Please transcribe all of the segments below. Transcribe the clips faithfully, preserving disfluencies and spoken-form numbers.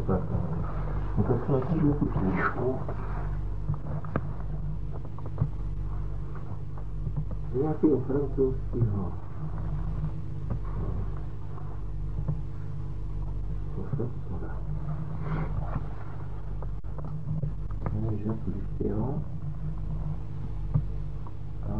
tak. No tak se nasadil tu knížku. Nějakého francouzského profesora. Nevím, jak Listého. A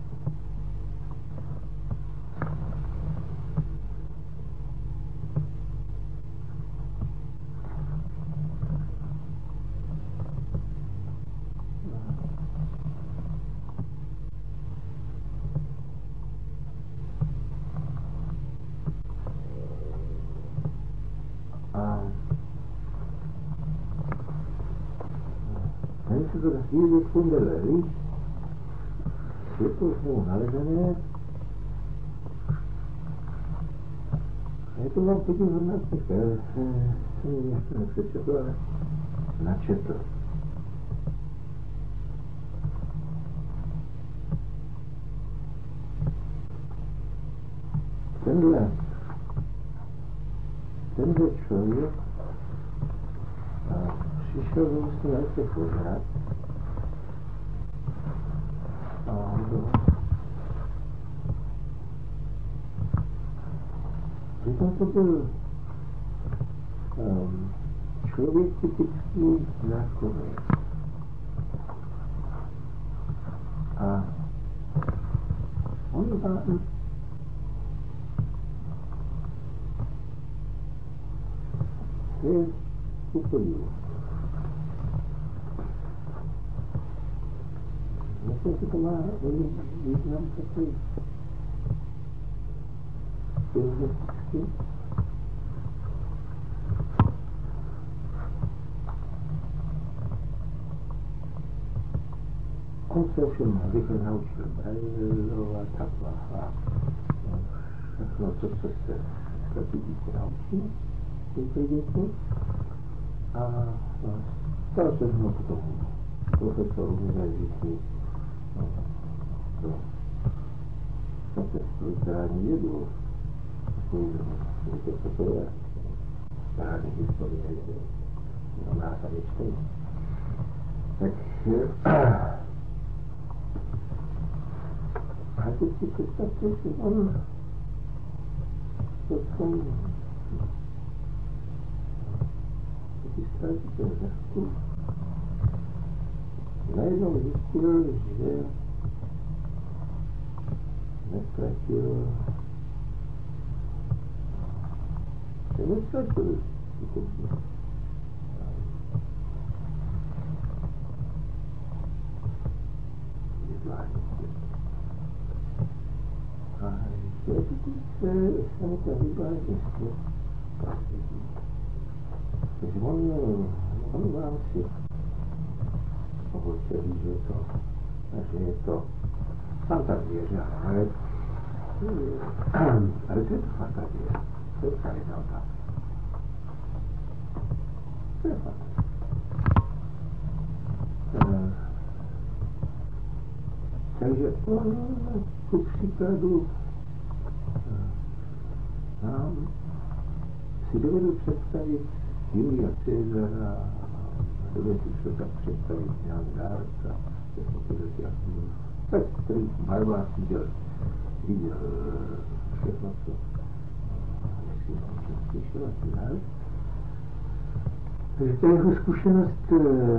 tady se to nasvíjí z Kundelery. Je to znovu nalezené. A je to vám podívat knižka. Já jsem ji ještě nepřečetl, ale načetl. Tenhle, tenhle člověk přišel vlastně na těch odhrad a přitom to byl um, člověk typický náškodný. A on tam je úplně. Myslím, že to má velmi význam takový filozofický. On se ovšem rychle naučil Braillova takva a všechno to, co se dneska děti naučí, těchto dětí. A stal se znovu potom profesor univerzity pro literární vědu, to to je literární historie, jenom nás a věčný. Tak a teď si představte, že on to svůj taky ztratil řešku. Najednou zjistil, že nestratil, že nestratil skutečně. A teoreticky se mu to vyváží svět. Takže on, on vám si mohl celý, že je to, že je to fantazie, že ale, ale co je to fantazie? To je ta jedna otázka. To je fantazie. Uh, takže on ku příkladu uh, nám si dovedu představit Julia Cezara, dovedu si to tak představit Jan Dárca, tak který barvách viděl, viděl všechno, co nechci vám slyšel a tak dále. Takže ta jeho zkušenost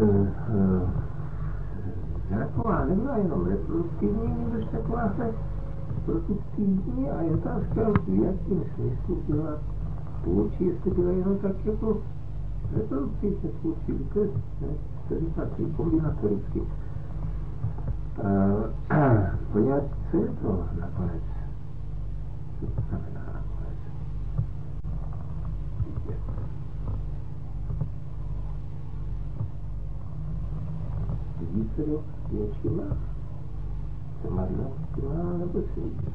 zraková nebyla jenom reproduktivní, nebyla taková se produktivní a je otázka, v jakým smyslu byla tvůrčí, jestli byla jenom tak jako reproduktivně tvůrčí, to říká kombinatoricky. Uh, poněvadž co je to nakonec? Co to znamená nakonec? Vidět. Vidíte do očima? Se marná očima, nebo se vidí?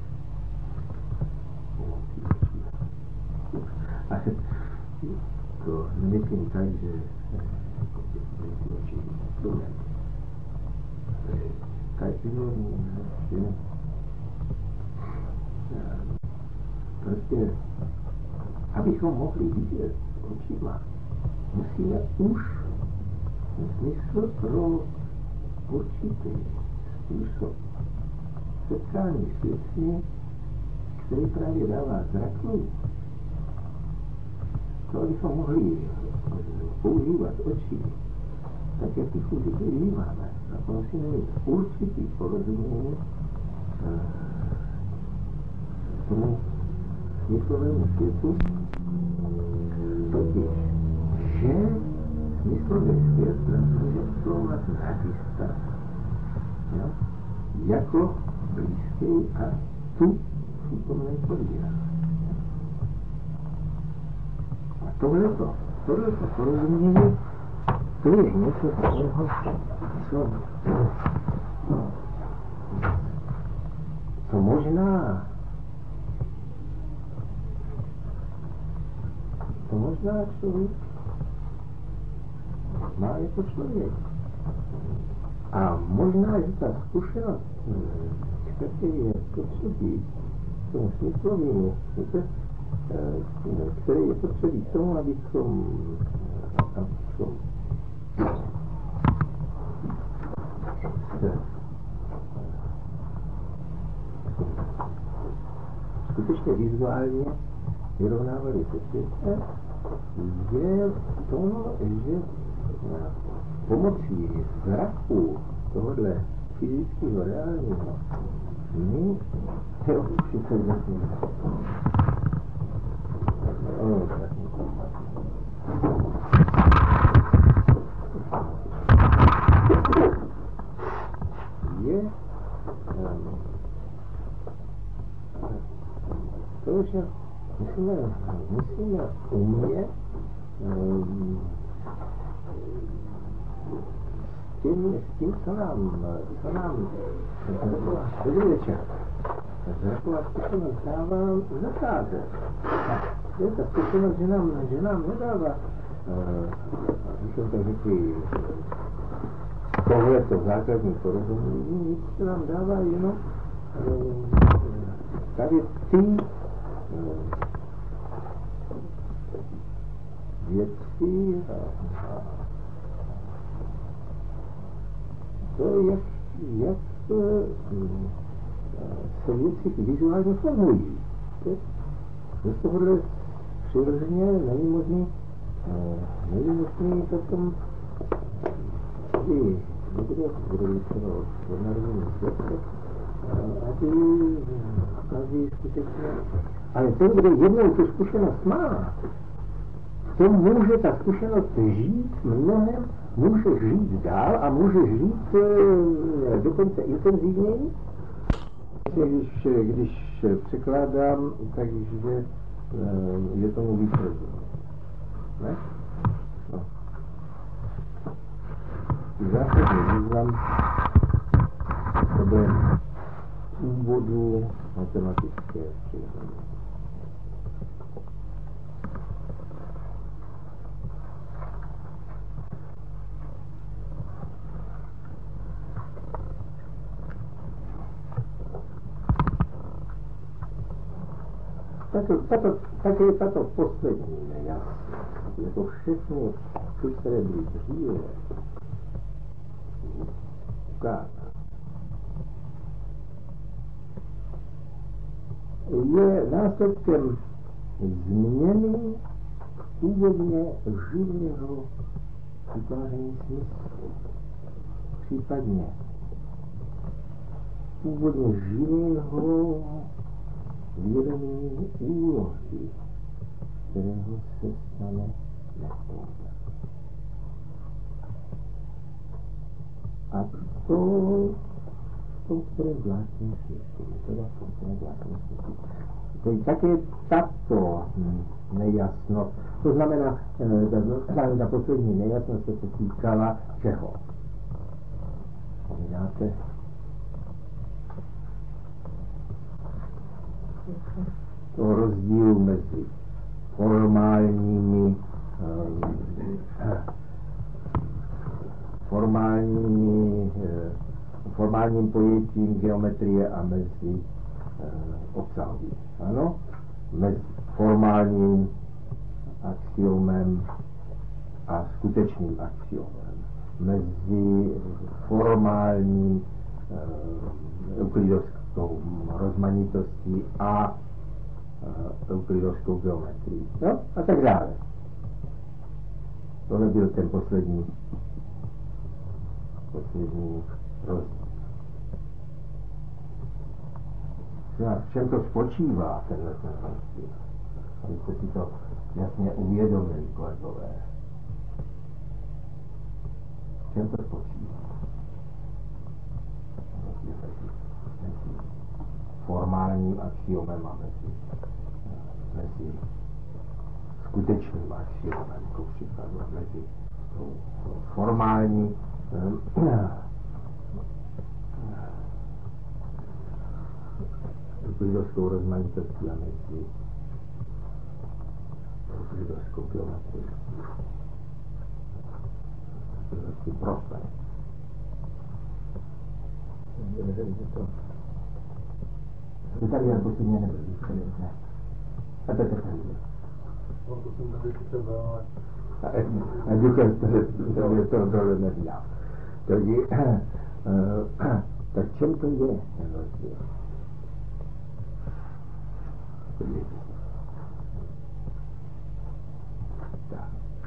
Ale to nemyslím tak, že ty oči instrument. Každého že prostě, abychom mohli vidět očima, musíme už smysl pro určitý způsob setkání s věcmi, který právě dává zraku, to abychom mohli používat oči, tak jak ty chůzy využíváme, tak musíme mít určitý porozumění tomu smyslovému světu, totiž, že smyslový svět nás může slouvat nazista, jo? Jako blízký a tu přítomný podíl. A tohleto, tohleto porozumění, to je něco takového, co, co možná, to možná člověk má jako člověk. A možná, že ta zkušenost, který je potřebí tomu smyslovému, který je potřebí k tomu, abychom, abychom se skutečně vizuálně vyrovnávali se světem, je to, že pomocí zraku tohohle fyzického reálního my je určitě vlastně je to, že musíme, musíme umět um, s tím, s tím, co nám, co nám zraková, dobrý večer, zraková zkušenost dává zacházet. Je ta zkušenost, že nám, že nám nedává, abychom tak řekli, tohleto základní porozumění, nic se nám dává jenom tady ty věci a to, jak, jak se věci vizuálně formují. Z tohohle přirozeně není možný, není možný potom, aby někdo, kdo je třeba od narodění světa, aby, aby skutečně, ale ten, kdo jednou tu zkušenost má, to může ta zkušenost žít mnohem, může žít dál a může žít e, dokonce intenzivněji. Když, když překládám, takže e, je tomu víc rozumět. Ne? No. Zásadní význam bude úvodu matematické přehledy. Tato, tato, také tato poslední nejasnost, je to všechny, které byly dříve ukázány, je následkem změny původně živého vytváření smyslu, případně původně živého vědomí úlohy, kterého se stane neschopný. A to v tom, kterém zvláštním smyslu, teda v tom, kterém zvláštním smyslu. Tedy také tato nejasnost, to znamená, ta, ta poslední nejasnost se týkala čeho? Vzpomínáte? To rozdílu mezi formálními formálními formálním pojetím geometrie a mezi obsahovým. Ano? Mezi formálním axiomem a skutečným axiomem, mezi formálním e, euklidovskou rozmanitostí a e, euklidovskou geometrií. No a tak dále. Tohle byl ten poslední poslední rozdíl. V čem to spočívá, tenhle ten rozdíl? Abyste si to jasně uvědomili, kolegové. V čem to spočívá? Rozdíl mezi, mezi formálním axiomem a mezi, mezi skutečným axiomem, jako příklad, mezi formální euklidovskou rozmanitostí a mezi euklidovskou geometrií. To je vlastně prosté. To tady jen posledně nebyl, ne? A to je takový. No, to jsem tady třeba, ale... A Dukas to tohle nedělal. Takže, tak čem to je ten rozdíl? Tak.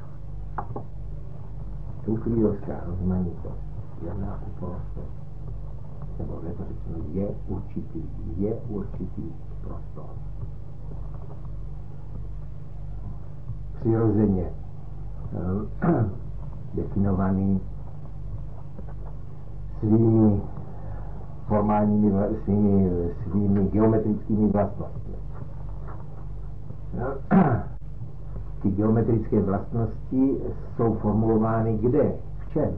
Euklidovská rozmanitost je na uprostřed, nebo lépe řečeno, je určitý, je určitý prostor. Přirozeně definovaný svými formálními, svými, svými geometrickými vlastnostmi. Ty geometrické vlastnosti jsou formulovány kde? V čem?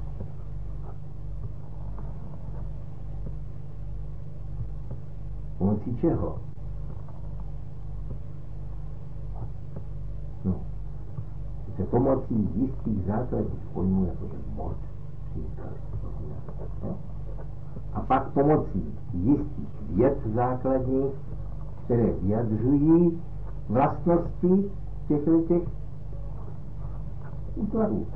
Pomocí čeho? No. Se pomocí jistých základních pojmů, jako je mod, příklad, a pak pomocí jistých věd základních, které vyjadřují vlastnosti těchto těch útvarů.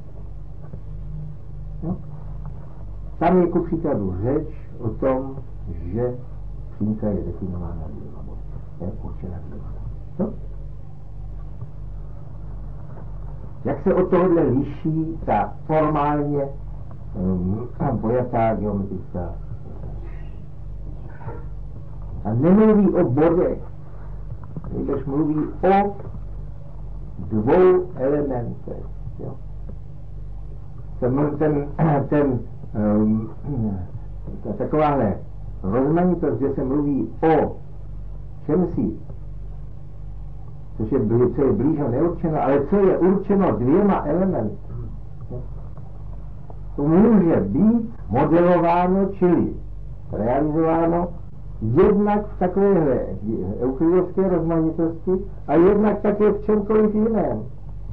No. Tam je ku příkladu řeč o tom, že přímka je definována dvěma body. Je určena dvěma. No. Jak se od tohohle liší ta formálně um, pojatá geometrická? A nemluví o bodech, když mluví o dvou elementech. Jo? Ten, ten, ten um, takováhle rozmanitost, kde se mluví o čemsi, což je, co je blíže neurčeno, ale co je určeno dvěma elementy. To může být modelováno, čili realizováno jednak v takovéhle euklidovské rozmanitosti a jednak také v čemkoliv jiném.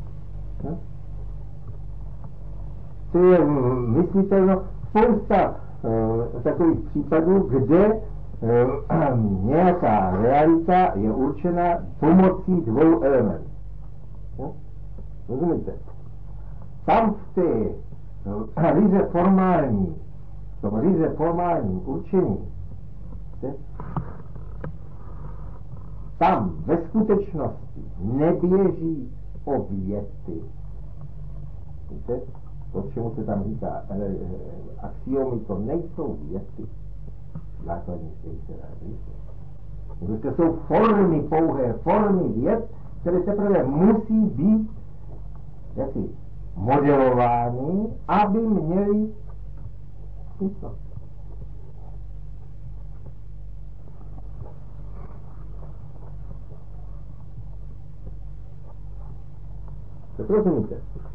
To je myslitelno spousta uh, takových případů, kde uh, nějaká realita je určena pomocí dvou elementů. No? Rozumíte? Tam v té uh, ryze formální, v tom ryze formálním určení, tam ve skutečnosti neběží o věty. Víte? To, čemu se tam říká e, e, axiomy, to nejsou věty základní, které se realizují. To jsou formy, pouhé formy vět, které teprve musí být jaksi modelovány, aby měly smysl. Tak rozumíte?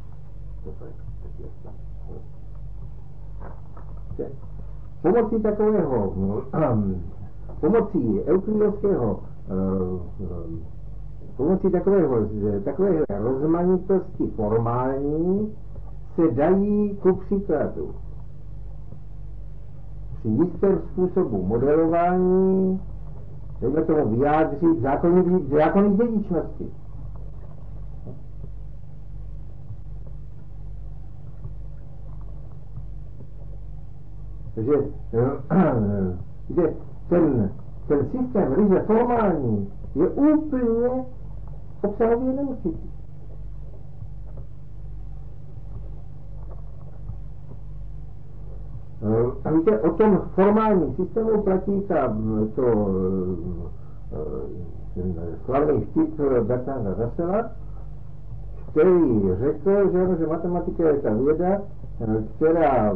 Pomocí takového, um, pomocí euklidovského, um, pomocí takového, takové rozmanitosti formální se dají ku příkladu při jistém způsobu modelování, dejme tomu vyjádřit zákony, zákony dědičnosti. že, že ten, ten systém ryze formální je úplně obsahově neurčitý. Víte, o tom formálním systému platí ta, to, ten slavný vtip Bertranda Russella, který řekl, že, že matematika je ta věda, která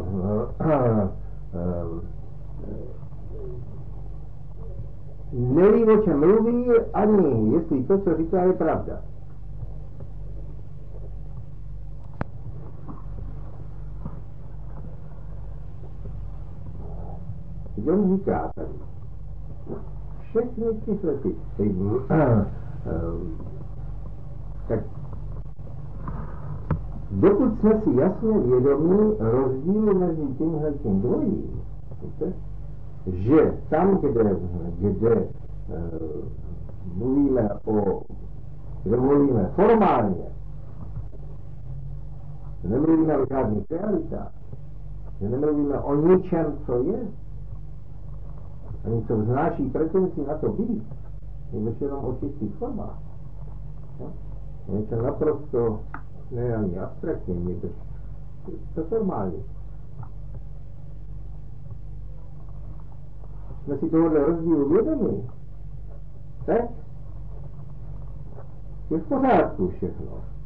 neví, o čem mluví, ani jestli to, co říká, je pravda. On říká tady, všechny tyhle ty, tak dokud jsme si jasně vědomí rozdílu mezi tímhle tím dvojím, víte, že tam, kde, kde uh, mluvíme o, kde mluvíme formálně, nemluvíme o žádných realitách, že nemluvíme o ničem, co je, ani co vznáší pretenci na to být, je jenom o čistých formách. Je něco naprosto, ne ani abstraktně, někdo, to formální. Jsme si tohohle rozdílu vědomí, tak je v pořádku všechno.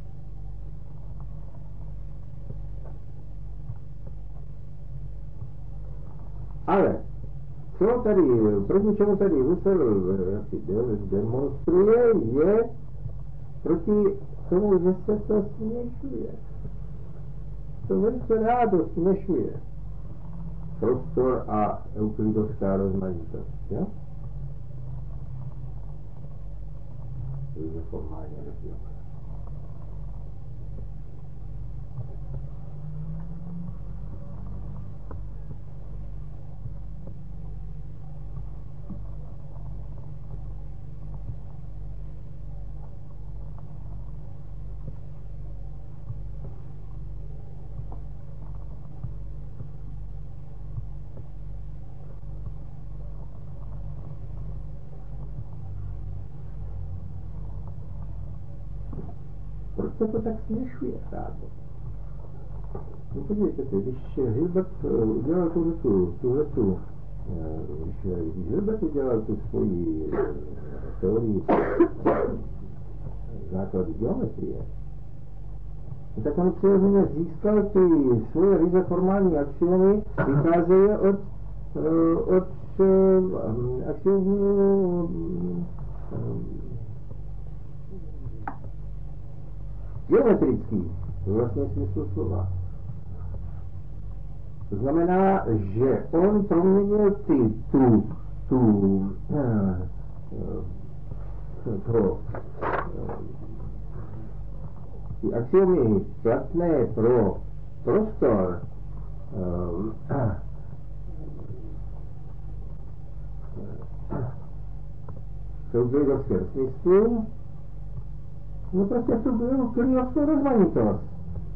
Ale co tady, proti čemu tady Husserl demonstruje, je proti tomu, že se to směšuje. To velice rádo směšuje. Prostor a euklidovská rozmanitost, jo? To je formálně rozdíl. Proč se to tak směšuje rádo? No podívejte se, když Hilbert udělal tuhletu, tuhletu, když, když Hilbert udělal tu svoji teorii základu geometrie, tak on přirozeně získal ty svoje ryze formální axiomy, vycházejí od, od axiomů geometrický, vlastně smysl slova. To znamená, že on proměnil ty, tu, tu, to, ty axiomy platné pro prostor v euklidovském smyslu, no prostě to bylo euklidovskou rozmanitost.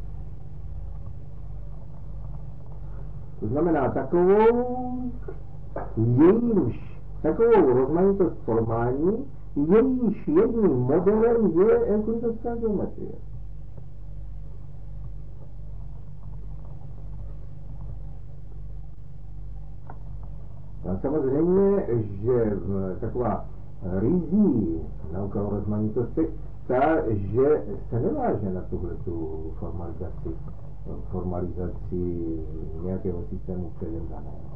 To znamená takovou, jejímž, takovou rozmanitost formální, jejíž jedním modelem je euklidovská geometrie. A samozřejmě, že taková rizí nauka o rozmanitostech, ta, že se neváže na tuhletu formalizaci, formalizaci nějakého systému předem daného.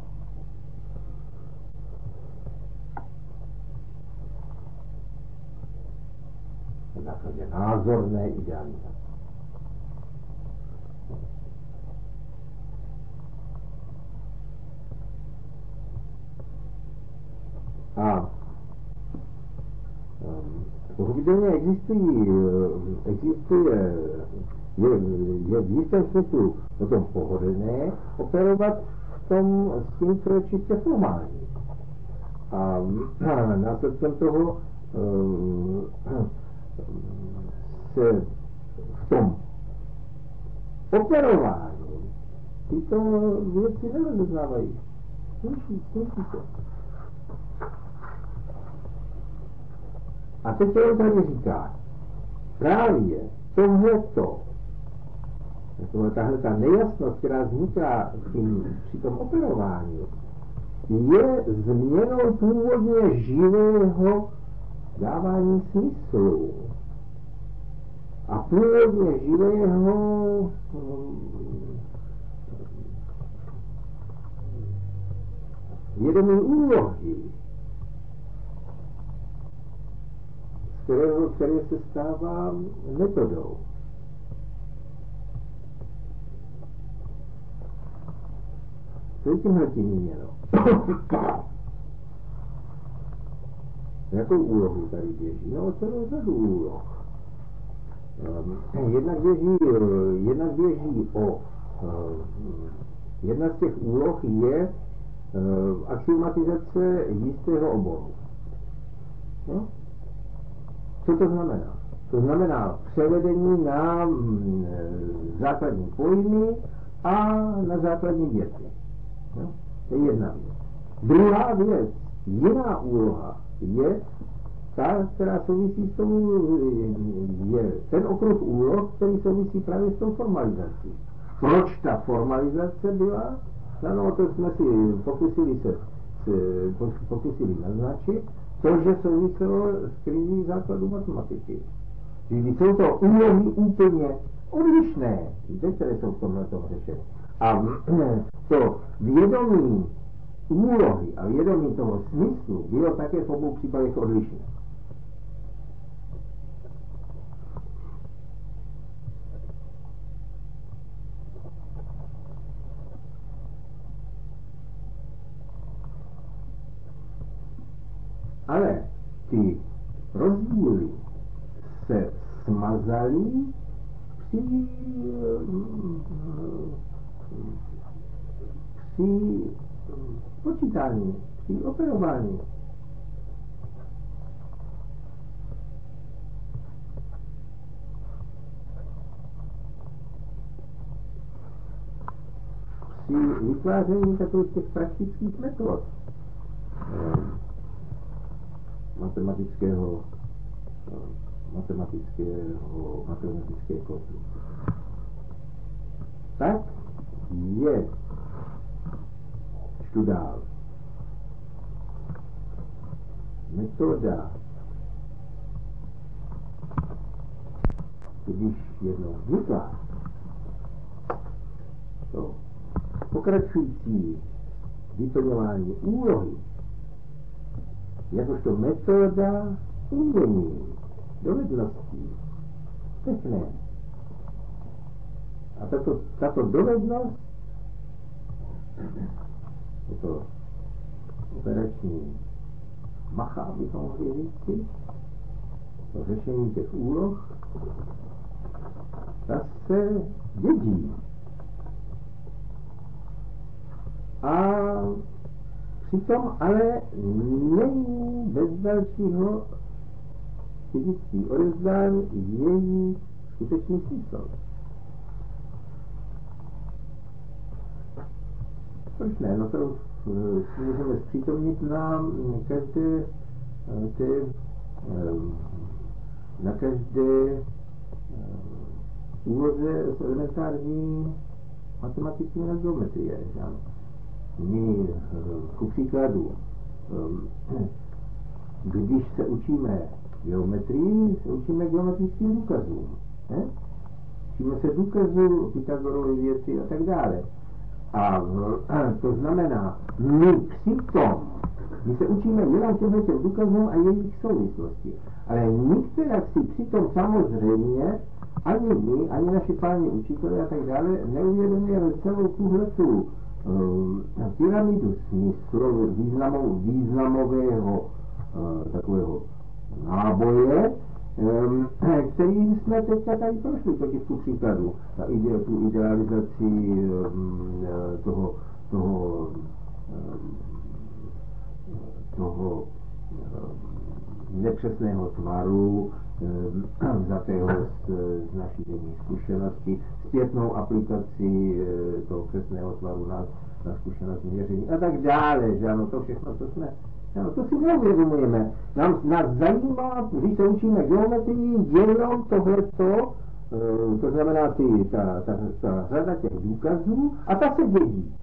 V základě názorné idealizace. A pochopitelně existují, existuje, je, je v jistém smyslu o tom pohodlné operovat v tom s tím, co je čistě formální. A následkem toho se v tom operování tyto věci nerozeznávají. Slyší, slyšíte. A teď on tady říká, právě tohleto, tahle ta nejasnost, která vzniká při tom operování, je změnou původně živého dávání smyslu. A původně živého vědomí úlohy, z kterého, které se stává metodou. Co je tímhle tím míněno? Jakou úlohu tady běží? No, celou řadu úloh. Um, jednak běží, jednak běží o... Uh, jedna z těch úloh je uh, axiomatizace jistého oboru. No? Co to znamená? To znamená převedení na mm, základní pojmy a na základní věty. No? To je jedna věc. Druhá věc, jiná úloha je ta, která souvisí s tou, je ten okruh úloh, který souvisí právě s tou formalizací. Proč ta formalizace byla? No, to jsme si pokusili se, se pokusili naznačit, to, že souviselo s krizí základu matematiky. Čili jsou to úlohy úplně odlišné, víte, které jsou v tomhle tom řešení. A to vědomí úlohy a vědomí toho smyslu bylo také v obou případech odlišné. Ale ty rozdíly se smazaly při, při počítání, při operování. Při vytváření takových těch praktických metod matematického matematického matematické konstrukce. Tak je, čtu dál, metoda, když jednou vznikla, to pokračující vyplňování úlohy, jakožto metoda umění, dovedností, techné. A tato, tato dovednost, je to operační macha, bychom mohli říct, to řešení těch úloh, ta se dědí. A přitom ale není bez dalšího fyzický odevzdán její skutečný smysl. Proč ne? No to můžeme zpřítomnit na každé té, na každé úloze z elementární matematiky na geometrie. My, ku příkladu, když se učíme geometrii, se učíme geometrickým důkazům. Ne? Učíme se důkazů, Pythagorovy věci a tak dále. A to znamená, my přitom, my se učíme jenom těmhle těm důkazům a jejich souvislosti. Ale některé si přitom samozřejmě ani my, ani naši páni učitelé a tak dále neuvědomujeme celou tuhletu uh, pyramidu smyslu, významu, významového uh, takového náboje, um, který jsme teďka tady prošli, těch tu příkladů, ta ide, tu idealizaci um, toho, toho, um, toho um, nepřesného tvaru, um, vzatého z, z naší denní zkušenosti, zpětnou aplikaci uh, toho přesného tvaru na, na zkušenost měření a tak dále, že ano, to všechno, co jsme, ano, to si neuvědomujeme. Nám, nás zajímá, když se učíme geometrii, jenom tohleto, to znamená ty, ta, ta, ta řada těch důkazů a ta se dědí.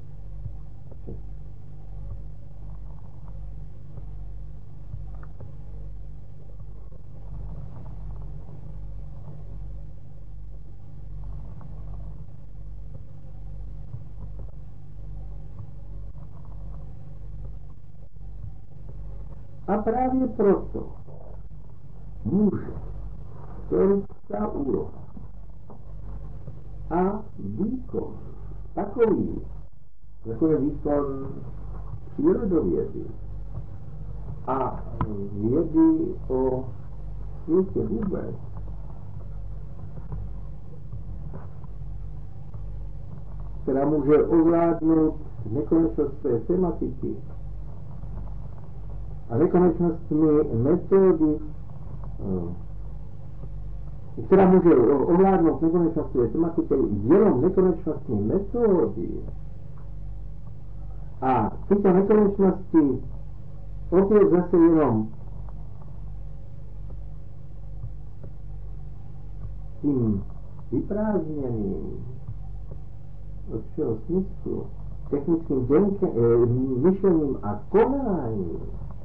A právě proto může teoretická úloha a výkon takový, jako je výkon přírodovědy a vědy o světě vůbec, která může ovládnout nekonečnost té tematiky a nekonečnostmi metody, která může ovládnout nekonečnost té tematiky jenom nekonečnostní metody a tyto nekonečnosti opět zase jenom tím vyprázdněným od všeho smyslu technickým děnke, e, myšlením a konáním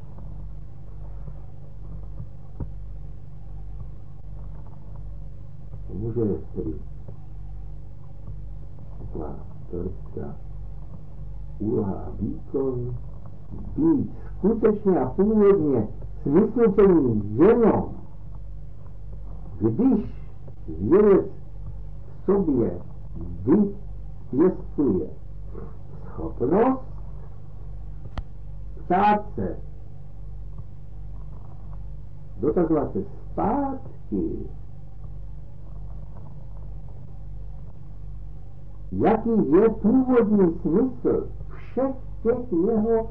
může tedy taková teoretická úloha a výkon být skutečně a původně smysluplný jenom, když vědec v sobě vypěstuje schopnost ptát se, dotazovat se zpátky, jaký je původní smysl všech těch jeho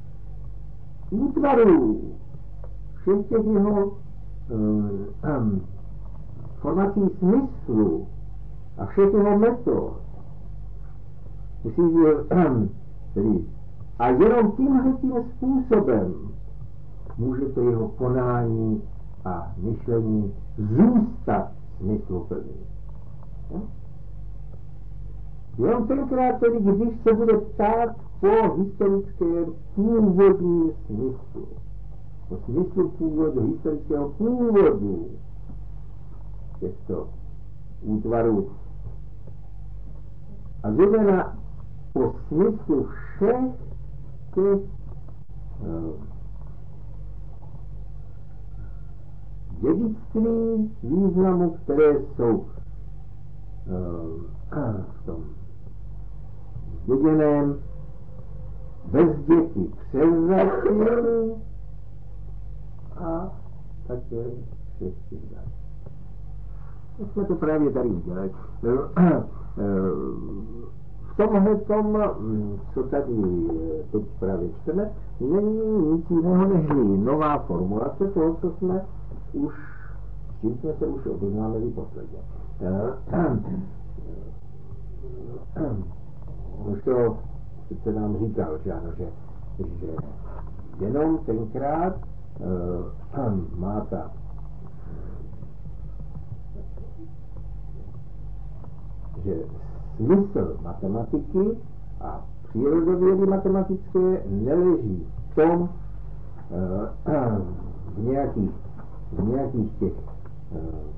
útvarů, všech těch jeho um, um, formací smyslu a všech jeho metod. Myslím, že um, tedy, a jenom tímhle tím způsobem může to jeho konání a myšlení zůstat smysluplný. Ja? Jenom tenkrát tedy, když se bude ptát po historickém původním smyslu, po smyslu původu, historického původu těchto útvarů a zejména po smyslu všech těch uh, dědictví významu, které jsou uh, v tom zděděném bez dětí převzaty a také všech těch další. Tak jsme to právě tady udělali. V tomhle tom, co tady teď právě čteme, není nic jiného než nová formulace toho, co jsme už, s čím jsme se už obeznámili posledně. Už to se nám říkal, že ano, že, že jenom tenkrát uh, má ta že smysl matematiky a přírodovědy matematické neleží v tom uh, v nějakých v nějakých těch uh,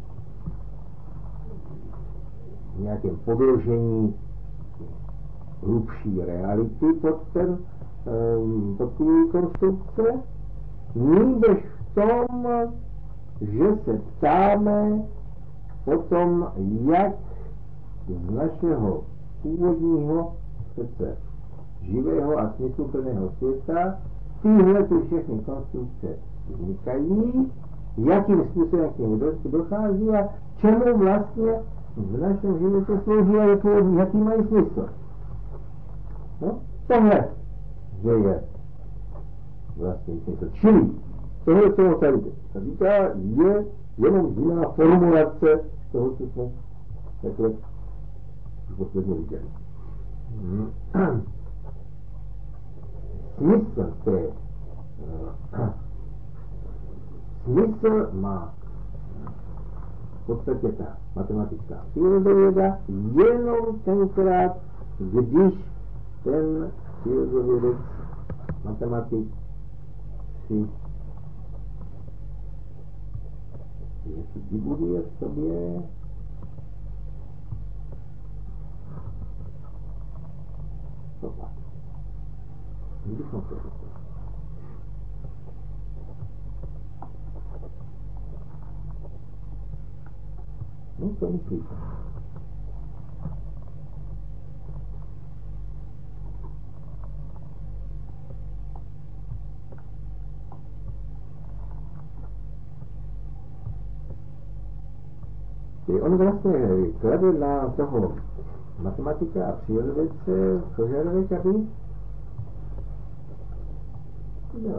v nějakém podložení hlubší reality pod ten um, pod ty konstrukce, nýbrž v tom, že se ptáme o tom, jak z našeho původního srdce živého a smysluplného světa tyhle ty všechny konstrukce vznikají, jakým způsobem k němu dochází a čemu vlastně v našem životě slouží a jaký mají smysl. No, tohle, že je vlastně smysl. Čili tohle toho tady říká, je jenom jiná formulace toho, co jsme takhle už posledně viděli. smysl té, smysl má v podstatě ta matematická přírodověda jenom tenkrát, když ten přírodovědec, matematik si jestli vybuduje v sobě co pak. Kdybychom to řekli. No to myslíte. On vlastně klade na toho matematika a přírodovědce požadavek, aby jo.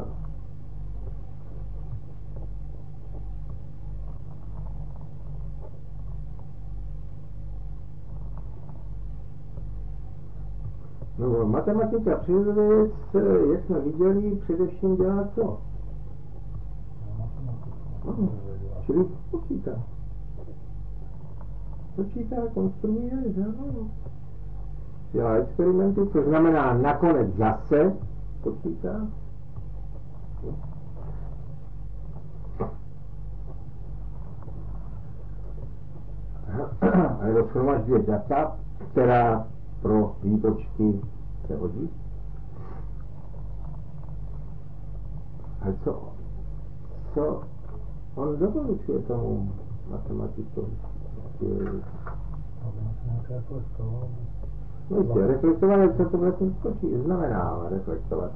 No, matematika a přírodovědec, jak jsme viděli, především dělá co? No, čili počítá. Počítá, konstruuje, že ano. Dělá experimenty, což znamená nakonec zase počítá. A nebo shromažďuje data, která pro výpočty se hodí. A co, co on doporučuje tomu matematikovi? No jistě, reflektovat, jak se to vlastně skočí, znamená reflektovat.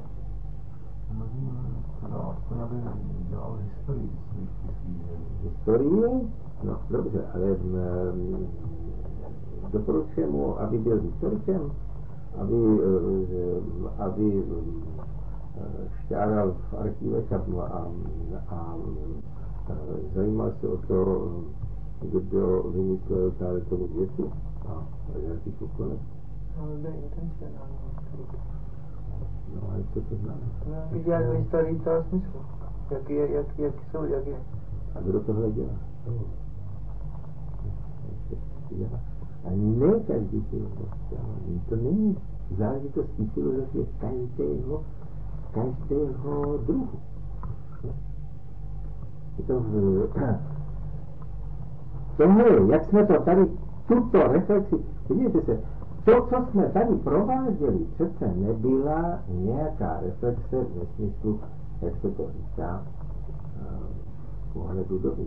No, to já bych dělal historii. Historii? No, dobře, ale um, doporučuji mu, aby byl historikem, aby, um, aby um, šťáral v archívech a, a, a zajímal se o to, um, kdo vymyslel tady tomu věci a jaký konec. No, to je intencionální historik. No, ale co to znamená? No, viděl v historii toho smyslu. Jak je, jak, jak jsou, jak je. A kdo tohle dělá? A ne každý filozofie. To není záležitostí filozofie každého, každého druhu. Je to v... Tohle, jak jsme to tady, tuto reflexi, vidíte se, to, co jsme tady prováděli, přece nebyla nějaká reflexe ve smyslu, jak se to říká, pohledu doby.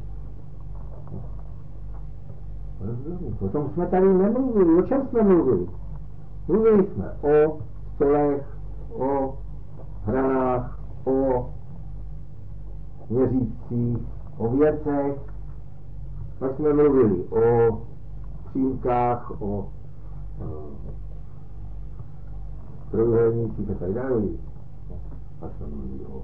O tom jsme tady nemluvili, o čem jsme mluvili? Mluvili jsme o stolech, o hranách, o měřících, o věcech, pak jsme mluvili o přímkách, o trojuhelnících a tak dále. Pak jsme mluvili o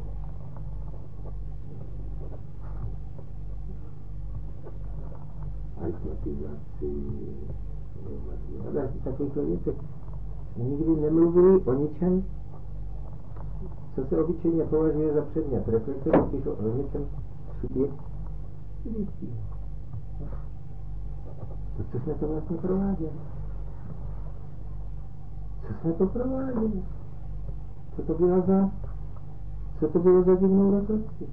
aritmetizaci, a další takovýchhle věcech. Nikdy nemluvili o ničem, co se obyčejně považuje za předmět reflexe, když o něčem subjektivní. To, co jsme to vlastně prováděli? Co jsme to prováděli? Co to bylo za, co to bylo za divnou reflexi?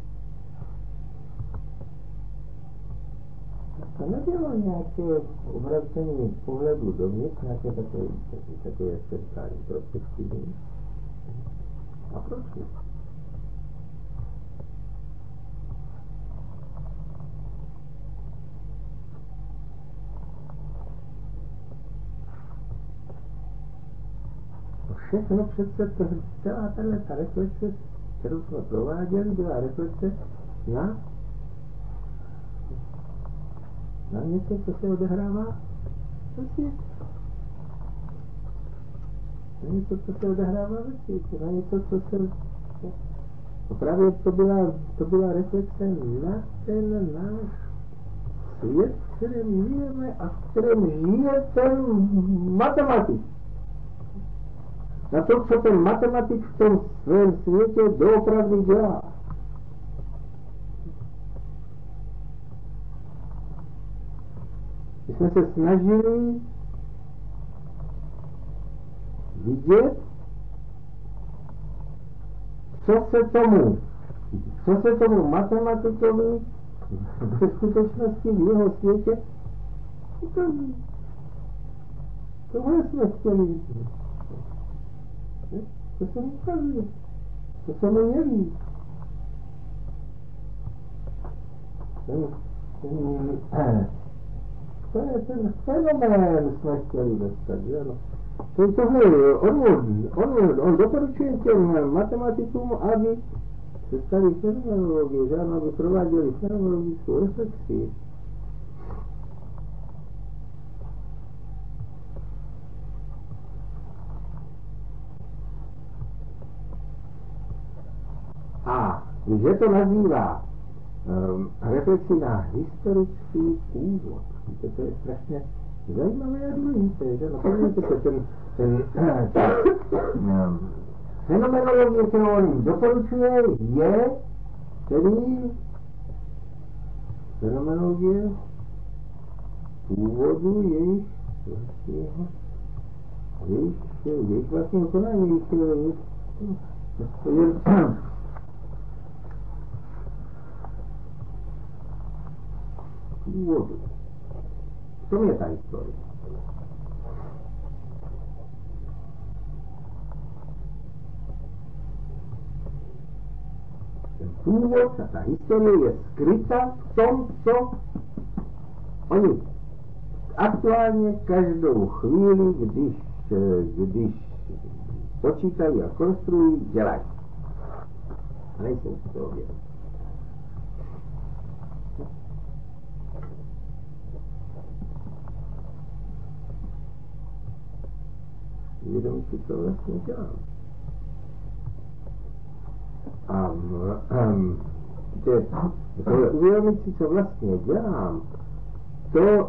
To nebylo nějaké obracení pohledu dovnitř, nějaké takové, takové, jak se říká, introspektivní. A proč ne? Všechno přece, to, celá tahle ta reflexe, kterou jsme prováděli, byla reflexe na, na něco, co se odehrává ve světě. Na něco, co se odehrává ve světě, na něco, co se... No právě to byla, to byla reflexe na ten náš svět, v kterém žijeme a v kterém žije ten matematik. na to, co ten matematik v tom svém světě doopravdy dělá. My jsme se snažili vidět, co se tomu, co se tomu matematikovi ve skutečnosti v jeho světě ukazuje. Tohle jsme chtěli vidět. To se mi ukazuje. To se mi neví. Ten, ten, to je ten fenomén, jsme chtěli dostat, že ano. To, tohle, on, on, on doporučuje těm matematikům, aby se stali fenomenologii, že ano, aby prováděli fenomenologickou reflexii. A když je to nazývá um, reflexi na historický původ, víte, to je strašně zajímavé a důležité, že no, podívejte se, ten, ten, ten fenomenologie, kterou on doporučuje, je tedy fenomenologie původu jejich vlastního, jejich, jejich vlastního konání, jejich, jejich, jejich původu. V tom je ta historie. Ten původ a ta historie je skryta v tom, co oni aktuálně každou chvíli, když, když počítají a konstruují, dělají. A nejsem si toho vědom. Vědomí si to vlastně dělám. A um, tohle uvědomit si, co vlastně dělám, to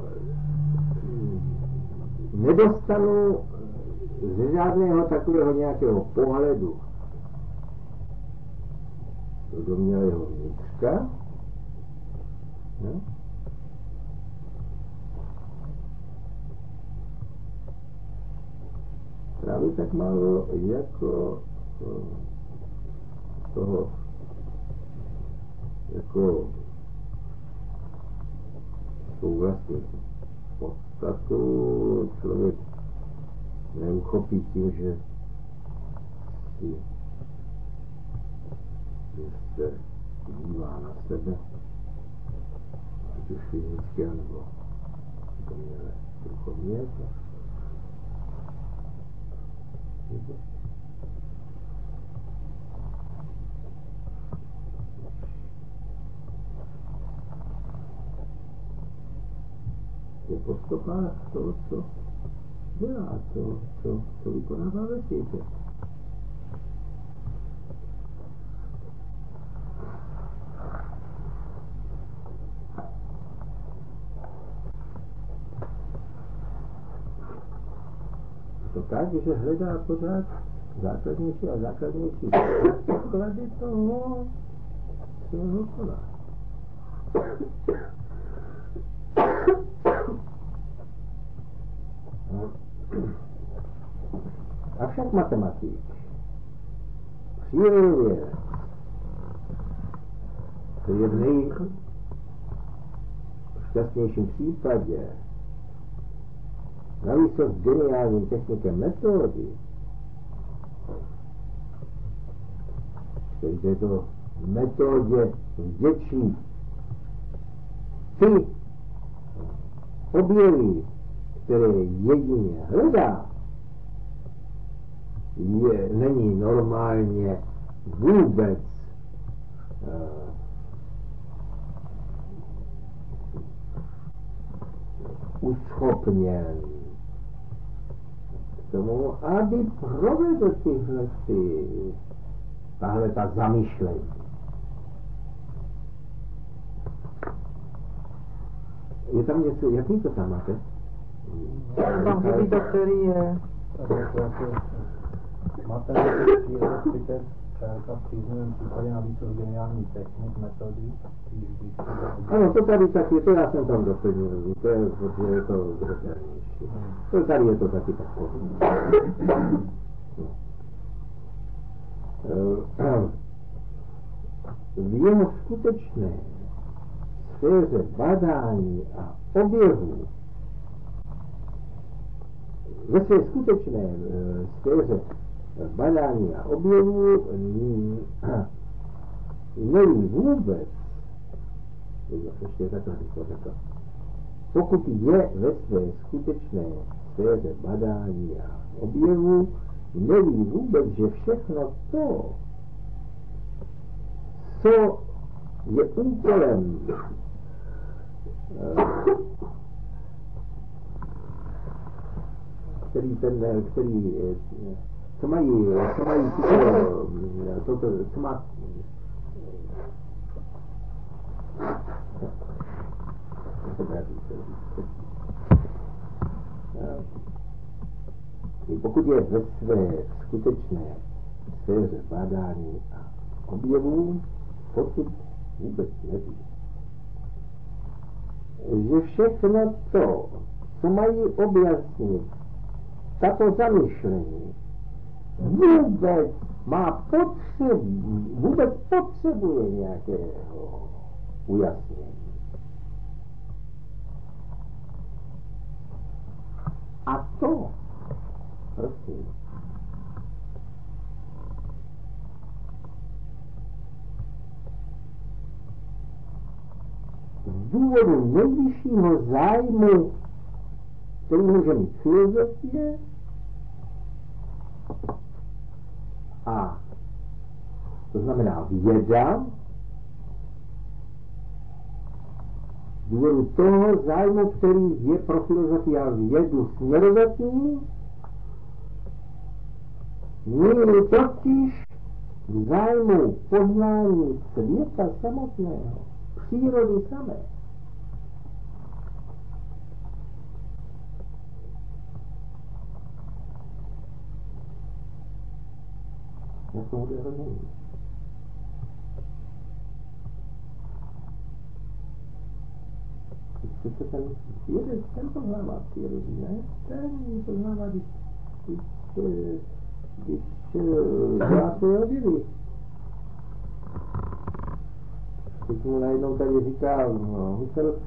nedostanu ze žádného takového nějakého pohledu do domnělého vnitřka. No? Právě tak málo jako toho, jako tou vlastně podstatu člověk neuchopí tím, že si že se dívá na sebe, ať už fyzicky, nebo domněle duchovně. Je po stopách toho, co dělá, co, co, co vykonává ve světě. To tak, že hledá pořád základnější a základnější poklady toho, co ho koná. Avšak matematik přírodě, to je v nejšťastnějším případě, navíc s geniálním technikem metody, který této metodě vděčí ty objevy, které jedině hledá, je, není normálně vůbec uh, uschopněn k tomu, aby provedl tyhle ty, tahle ta zamýšlení. Je tam něco, jaký to tam máte? Tam chybí to, který je... Matematický rozpětek čárka v příznivém případě navíc od geniální technik, metody, když ano, to tady taky, to já jsem tam doplnil, to je, protože je to zřetelnější. To tady je to taky tak podobné. V jeho skutečné sféře badání a objevů, ve své skutečné sféře badání a objevů neví vůbec, ještě takhle bych to řekl, pokud je ve své skutečné sféře badání a objevů, neví vůbec, že všechno to, co je úkolem který ten, který, co mají, co mají tyto, to, co má, pokud je ve své skutečné sféře bádání a objevů, pokud vůbec neví, že všechno to, co mají objasnit tato zamyšlení, vůbec má potřebu, vůbec potřebuje nějakého ujasnění. A to, prosím, z důvodu nejvyššího zájmu, který může mít filozofie, a to znamená věda, z důvodu toho zájmu, který je pro filozofii a vědu směrodatný, měli totiž v zájmu poznání světa samotného, přírody samé. Jak tomu to rozumím? Přece ten vědec, ten poznává přírodu, ne? Ten poznává, když, když, když dělá svoje objevy. Teď mu najednou tady říká, no, Husserl,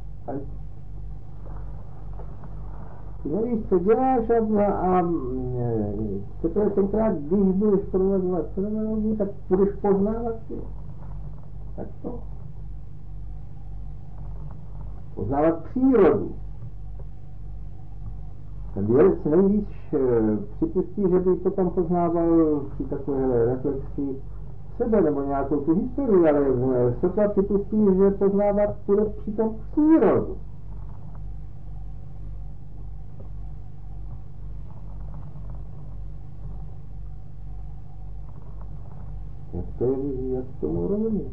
ty nevíš, co děláš a, a teprve tenkrát, když budeš provozovat fenomenologii, tak budeš poznávat svět. Tak to. Poznávat přírodu. Ten vědec nejvíc připustí, že by potom poznával při takové reflexi sebe nebo nějakou tu historii, ale sotva připustí, že poznávat bude přitom přírodu. Jak to je, jak tomu rozumím?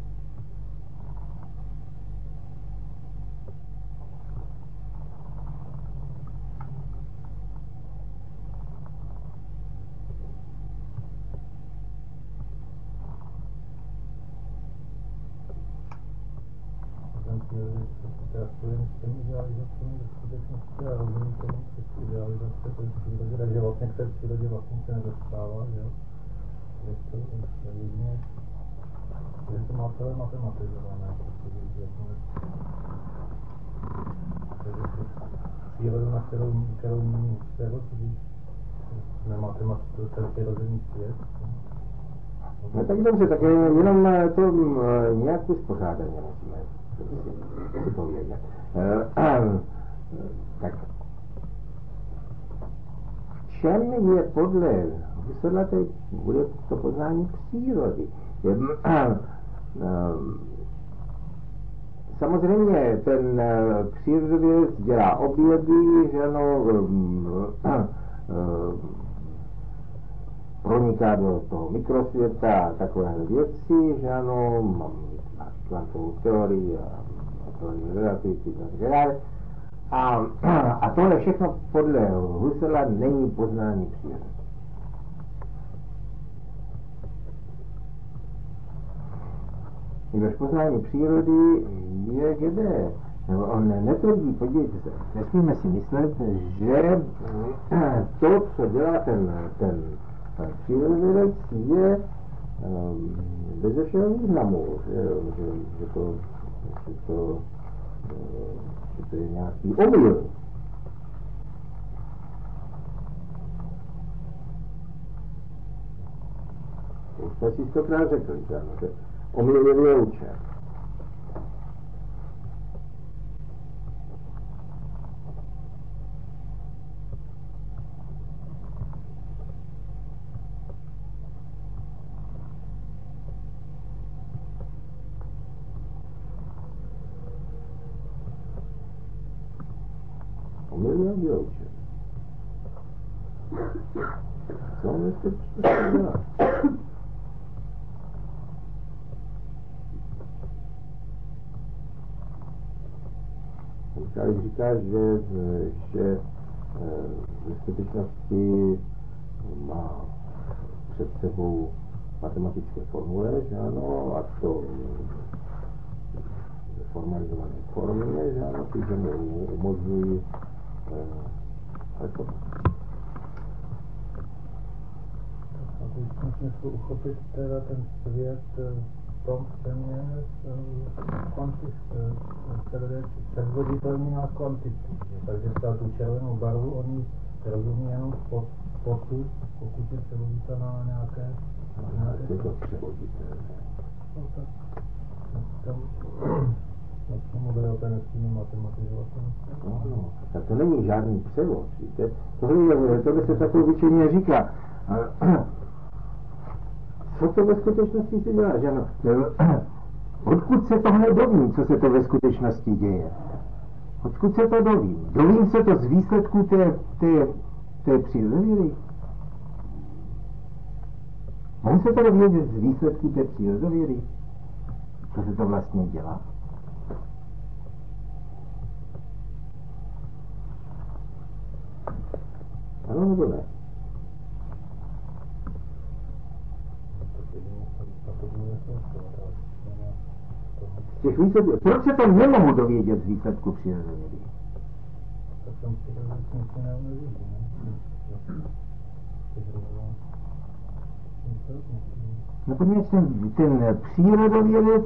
Takže vlastně k té přírodě vlastně se nedostává, že jo? Je to jedině, že to má celé matematizované, protože přírodu, na kterou, kterou mění všeho, tudíž nematematiku, to je přirozený svět. No tak dobře, tak jenom to nějak uspořádaně musíme si povědět. Tak v čem je podle Husserla teď bude to poznání přírody? Samozřejmě ten přírodovědec dělá objevy, že no, proniká do toho mikrosvěta a takovéhle věci, že ano, mám kvantovou teorii a, a teorii relativity a tak dále. A, a tohle všechno podle Husserla není poznání přírody. Jehož poznání přírody je kde. On netvrdí, podívejte se, nesmíme si myslet, že to, co dělá ten, ten přírodovědec, je um, bez všeho významu, že, že, že, to, že, to, že to je nějaký omyl. To už jsme si stokrát řekli, že omyl je vyloučen. Omyl je vyloučen. Co on ještě dělá? Když říká, že, že ve skutečnosti má před sebou matematické formule, že ano, a to ve formalizované formě, že ano, ty, že mu umožňují ale to. A v jistém smyslu uchopit teda ten svět v tom, ten je kvantis, předvoditelný na kvantitu. Takže třeba tu červenou barvu, on ji rozumí jenom pod, potu, pokud je převoditelná na nějaké... Je to převoditelné. No tak, tam... Tak tomu bude o té nesmíme matematizovat. No, no, tak to není žádný převod, víte? Tohle, tohle se tak obyčejně říká. Co to ve skutečnosti si dělá, že ano? Odkud se tohle dovím, co se to ve skutečnosti děje? Odkud se to dovím? Dovím se to z výsledku té, té, té přírodovědy? Mohu se to dovědět z výsledku té přírodovědy? Co se to vlastně dělá? Ano nebo ne? Z těch výsledků, proč se to nemohu dovědět z výsledku přírodovědy? Tak jsem si to nic nevěděl, ne? No podívejte, ten, ten přírodovědec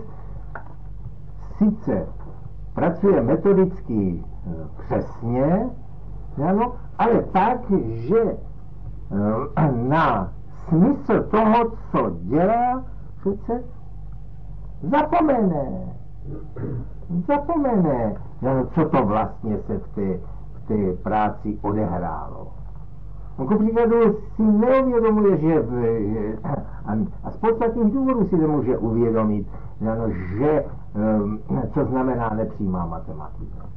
sice pracuje metodicky přesně, ano, ale tak, že na smysl toho, co dělá, přece zapomene. Zapomene, ano, co to vlastně se v té, v té práci odehrálo. On ku příkladu si neuvědomuje, že v, a, a z podstatných důvodů si nemůže uvědomit, ano, že um, co znamená nepřímá matematika.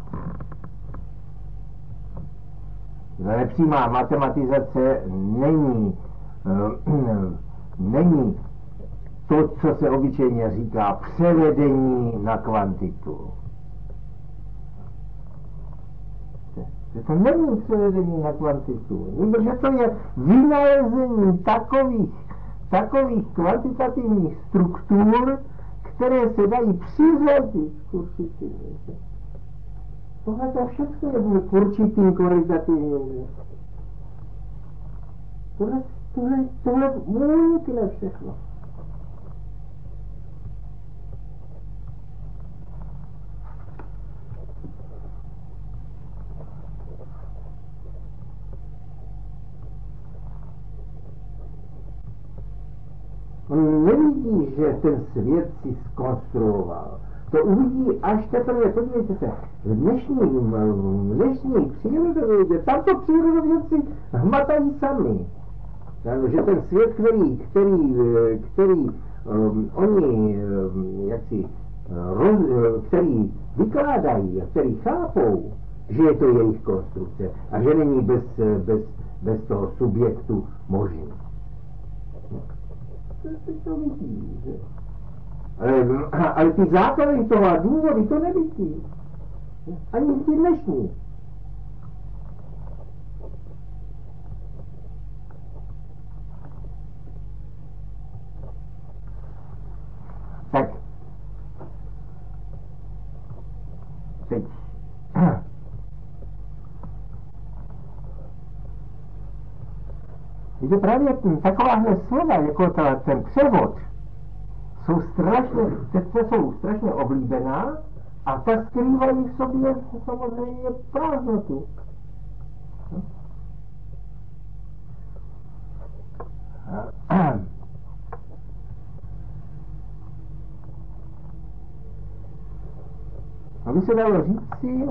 Nepřímá matematizace není, um, není to, co se obyčejně říká převedení na kvantitu. Že to není převedení na kvantitu, protože to je vynalezení takových, takových kvantitativních struktur, které se dají přiřadit k určitým. Tohle to všechno je k určitým kvalitativním. Tohle, tohle, tohle můj tyhle všechno. On nevidí, že ten svět si zkonstruoval. To uvidí až teprve, podívejte se, v dnešní, v dnešní přírodovědě, tamto přírodovědci hmatají sami. Že ten svět, který, který, který um, oni, um, jaksi, roz, který vykládají a který chápou, že je to jejich konstrukce a že není bez, bez, bez toho subjektu možný. To, to vidí, že? Ale, ale ty základy toho a důvody to nevidí. Ani ty dnešní. Tak že právě takováhle slova, jako ta, ten převod, jsou strašně, jsou strašně oblíbená a ta skrývají v sobě samozřejmě prázdnotu. Aby se dalo říci,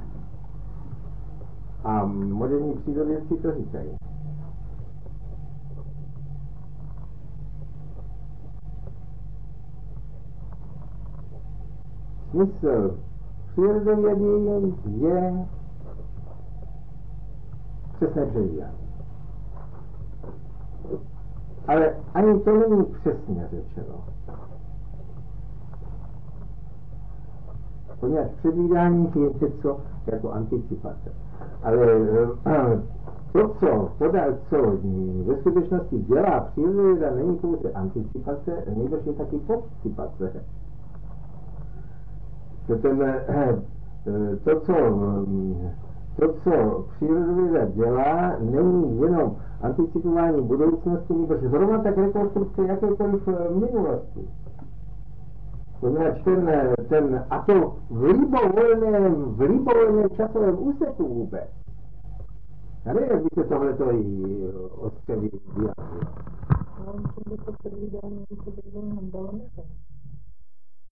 a moderní přírodovědci to říkají, smysl přírodovědy je přesné předvídání. Ale ani to není přesně řečeno. Poněvadž předvídání je něco jako anticipace. Ale to, co, podá, co ve skutečnosti dělá přírodověda, není pouze anticipace, nejbrž je taky posticipace. To, ten, to, co, to, co přírodověda dělá, není jenom anticipování budoucnosti, nejbrž zrovna tak rekonstrukce jakékoliv minulosti. Poněvadž ten, ten, a to v libovolném, v libovolném časovém úseku vůbec. Já nevím, jak by se tohleto i ostře vyjádřilo. No, to by to předvídání, to by bylo daleko.